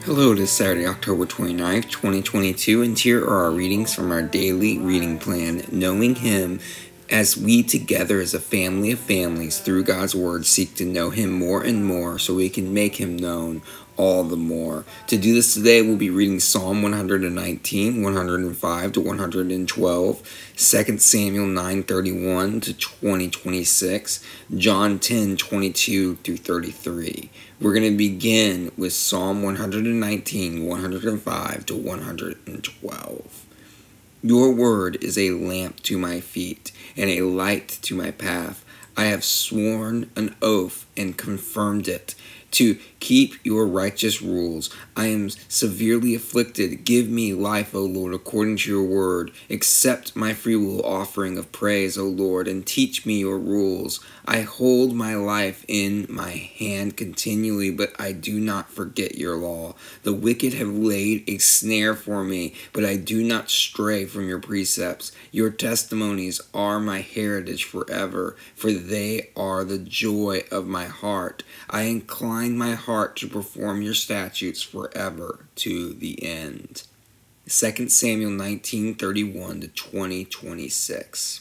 Hello, it is Saturday, October 29th, 2022, and here are our readings from our daily reading plan, Knowing Him, as we together as a family of families through God's Word seek to know Him more and more so we can make Him known all the more. To do this today, we'll be reading Psalm 119, 105 to 112, 2 Samuel 9:31 to 20:26, John 10:22 through 33. We're going to begin with Psalm 119, 105 to 112. Your word is a lamp to my feet and a light to my path. I have sworn an oath and confirmed it, to keep your righteous rules. I am severely afflicted. Give me life, O Lord, according to your word. Accept my freewill offering of praise, O Lord, and teach me your rules. I hold my life in my hand continually, but I do not forget your law. The wicked have laid a snare for me, but I do not stray from your precepts. Your testimonies are my heritage forever, for they are the joy of my heart. I incline my heart to perform your statutes forever to the end. 2 Samuel 19:31 to 20:26.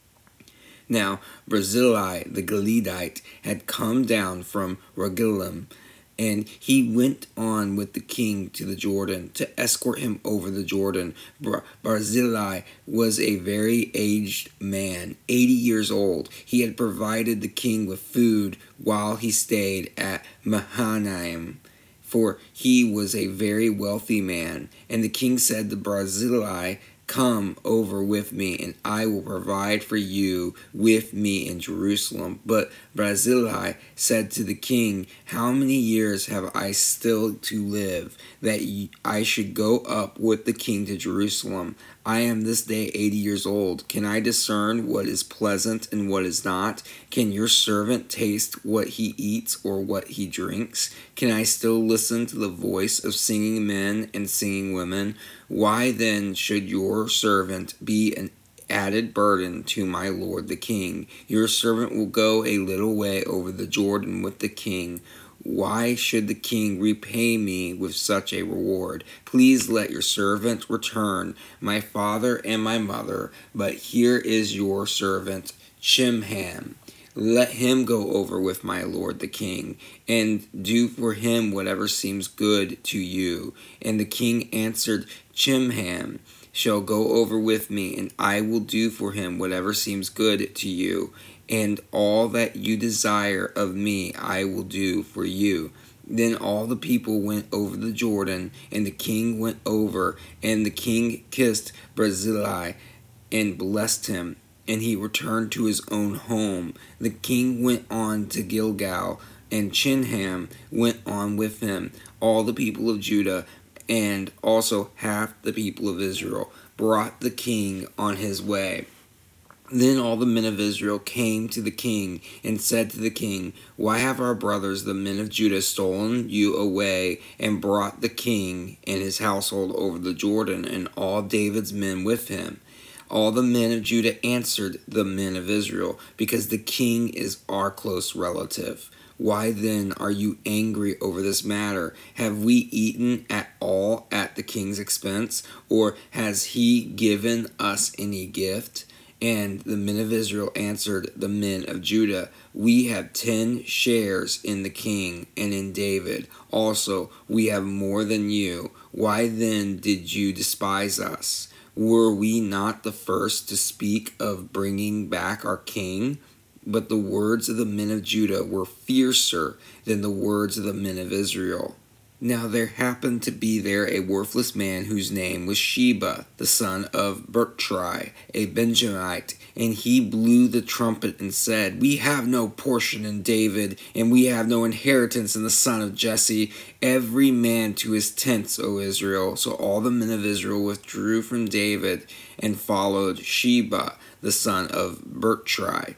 Now Barzillai the Gileadite had come down from Rogelim, and he went on with the king to the Jordan to escort him over the Jordan. Barzillai was a very aged man, 80 years old. He had provided the king with food while he stayed at Mahanaim, for he was a very wealthy man. And the king said to Barzillai, "Come over with me, and I will provide for you with me in Jerusalem." But Barzillai said to the king, "How many years have I still to live, that I should go up with the king to Jerusalem? I am this day 80 years old. Can I discern what is pleasant and what is not? Can your servant taste what he eats or what he drinks? Can I still listen to the voice of singing men and singing women? Why then should your servant be an added burden to my lord the king? Your servant will go a little way over the Jordan with the king. Why should the king repay me with such a reward? Please let your servant return, my father and my mother. But here is your servant Chimham. Let him go over with my lord the king, and do for him whatever seems good to you." And the king answered, "Chimham shall go over with me, and I will do for him whatever seems good to you, and all that you desire of me I will do for you." Then all the people went over the Jordan, and the king went over, and the king kissed Barzillai and blessed him, and he returned to his own home. The king went on to Gilgal, and Chimham went on with him. All the people of Judah and also half the people of Israel brought the king on his way. Then all the men of Israel came to the king and said to the king, "Why have our brothers, the men of Judah, stolen you away and brought the king and his household over the Jordan, and all David's men with him?" All the men of Judah answered the men of Israel, "Because the king is our close relative." Why then are you angry over this matter? Have we eaten at all at the king's expense, or has he given us any gift? And the men of Israel answered the men of Judah, "We have 10 shares in the king and in David. Also, we have more than you. Why then did you despise us? Were we not the first to speak of bringing back our king?" But the words of the men of Judah were fiercer than the words of the men of Israel. Now there happened to be there a worthless man whose name was Sheba, the son of Bertrai, a Benjamite, and he blew the trumpet and said, "We have no portion in David, and we have no inheritance in the son of Jesse. Every man to his tents, O Israel." So all the men of Israel withdrew from David and followed Sheba, the son of Bertrai.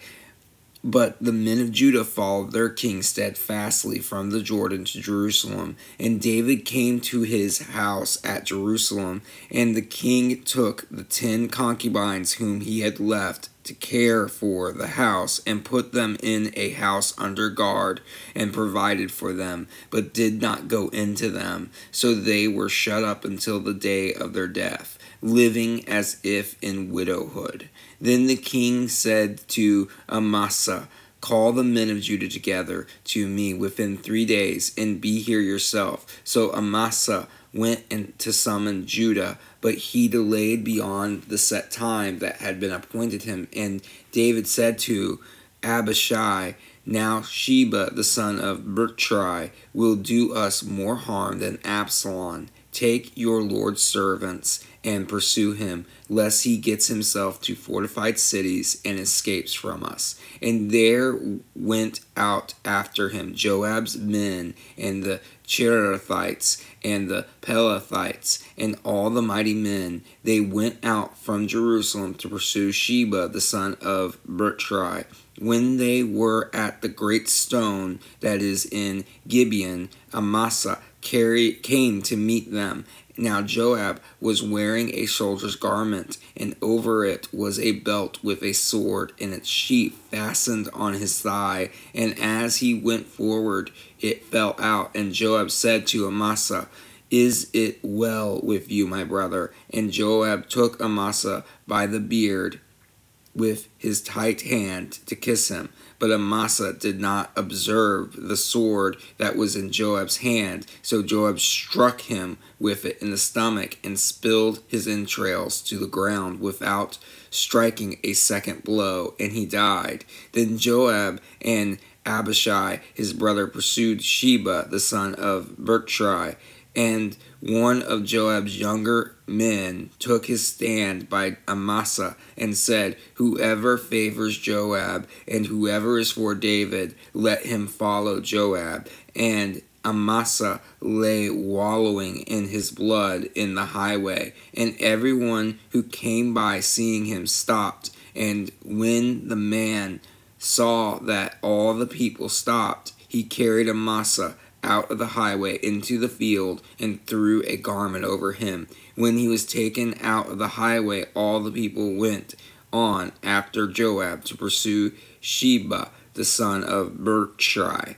But the men of Judah followed their king steadfastly from the Jordan to Jerusalem. And David came to his house at Jerusalem, and the king took the 10 concubines whom he had left to care for the house, and put them in a house under guard, and provided for them, but did not go into them. So they were shut up until the day of their death, living as if in widowhood. Then the king said to Amasa, "Call the men of Judah together to me within 3 days, and be here yourself." So Amasa went to summon Judah, but he delayed beyond the set time that had been appointed him. And David said to Abishai, "Now Sheba the son of Bichri will do us more harm than Absalom. Take your Lord's servants and pursue him, lest he gets himself to fortified cities and escapes from us." And there went out after him Joab's men, and the Cherethites, and the Pelethites, and all the mighty men. They went out from Jerusalem to pursue Sheba the son of Bichri. When they were at the great stone that is in Gibeon, Amasa came to meet them. Now Joab was wearing a soldier's garment, and over it was a belt with a sword in its sheath fastened on his thigh. And as he went forward, it fell out. And Joab said to Amasa, "Is it well with you, my brother?" And Joab took Amasa by the beard with his tight hand to kiss him. But Amasa did not observe the sword that was in Joab's hand. So Joab struck him with it in the stomach, and spilled his entrails to the ground without striking a second blow, and he died. Then Joab and Abishai his brother pursued Sheba the son of Bichri, and one of Joab's younger men took his stand by Amasa and said, "Whoever favors Joab and whoever is for David, let him follow Joab." And Amasa lay wallowing in his blood in the highway, and everyone who came by seeing him stopped. And when the man saw that all the people stopped, he carried Amasa out of the highway into the field and threw a garment over him. When he was taken out of the highway, all the people went on after Joab to pursue Sheba the son of Bichri.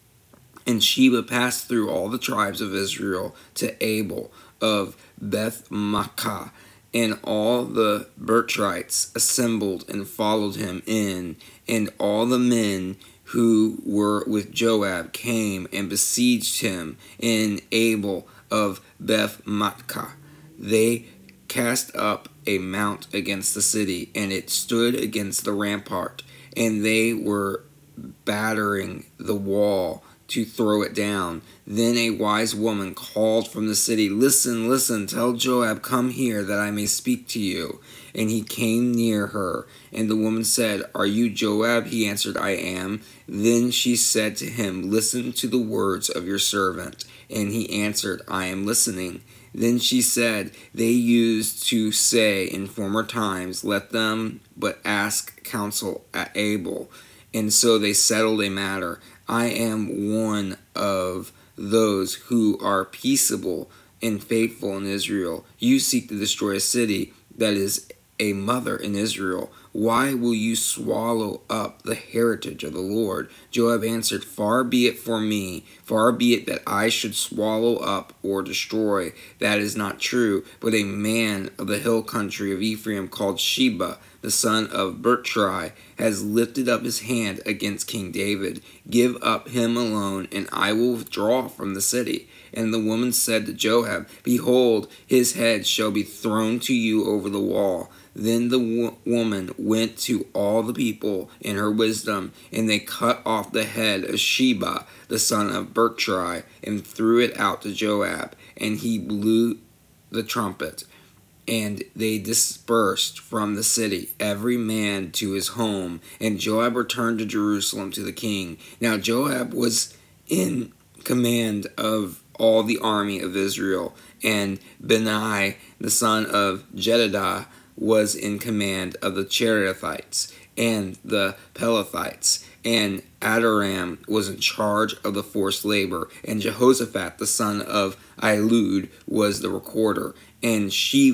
And Sheba passed through all the tribes of Israel to Abel of Beth-makkah, and all the Bichrites assembled and followed him in, and all the men who were with Joab came and besieged him in Abel of Beth-makkah. They cast up a mount against the city, and it stood against the rampart, and they were battering the wall to throw it down. Then a wise woman called from the city, "Listen, listen, tell Joab, come here, that I may speak to you." And he came near her. And the woman said, "Are you Joab?" He answered, "I am." Then she said to him, "Listen to the words of your servant." And he answered, "I am listening." Then she said, "They used to say in former times, 'Let them but ask counsel at Abel.' And so they settled a matter. I am one of those who are peaceable and faithful in Israel. You seek to destroy a city that is a mother in Israel. Why will you swallow up the heritage of the Lord?" Joab answered, "Far be it for me, far be it that I should swallow up or destroy. That is not true. But a man of the hill country of Ephraim called Sheba, the son of Bichri, has lifted up his hand against King David. Give up him alone, and I will withdraw from the city." And the woman said to Joab, "Behold, his head shall be thrown to you over the wall." Then the woman went to all the people in her wisdom, and they cut off the head of Sheba, the son of Bichri, and threw it out to Joab. And he blew the trumpet, and they dispersed from the city, every man to his home. And Joab returned to Jerusalem to the king. Now Joab was in command of all the army of Israel, and Benai, the son of Jedidah, was in command of the Cherethites and the Pelethites, and Adoram was in charge of the forced labor, and Jehoshaphat the son of Ahilud was the recorder, and Sheva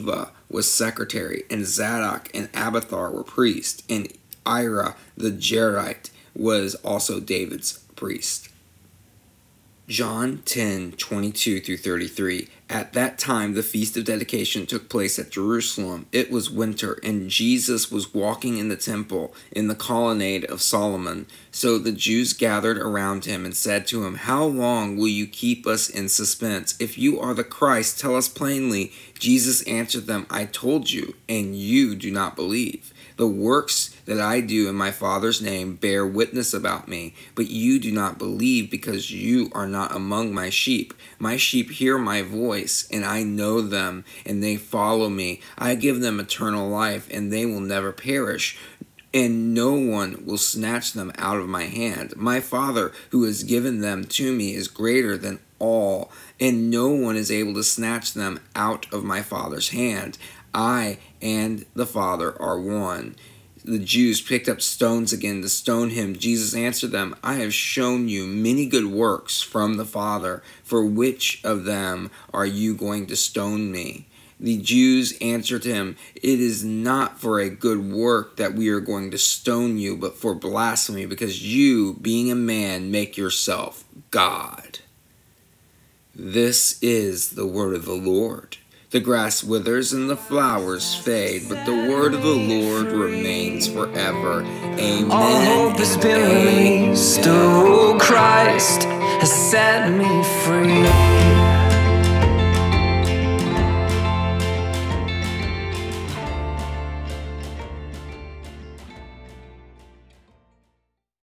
was secretary, and Zadok and Abiathar were priests, and Ira the Jairite was also David's priest. John 10:22-33. At that time, the Feast of Dedication took place at Jerusalem. It was winter, and Jesus was walking in the temple in the colonnade of Solomon. So the Jews gathered around him and said to him, "How long will you keep us in suspense? If you are the Christ, tell us plainly." Jesus answered them, "I told you, and you do not believe. The works that I do in my Father's name bear witness about me, but you do not believe because you are not among my sheep. My sheep hear my voice, and I know them, and they follow me. I give them eternal life, and they will never perish, and no one will snatch them out of my hand. My Father, who has given them to me, is greater than all, and no one is able to snatch them out of my Father's hand. I and the Father are one." The Jews picked up stones again to stone him. Jesus answered them, "I have shown you many good works from the Father. For which of them are you going to stone me?" The Jews answered him, "It is not for a good work that we are going to stone you, but for blasphemy, because you, being a man, make yourself God." This is the word of the Lord. The grass withers and the flowers fade, but the word of the Lord remains forever. Amen. All hope has been released. Oh, Christ has set me free.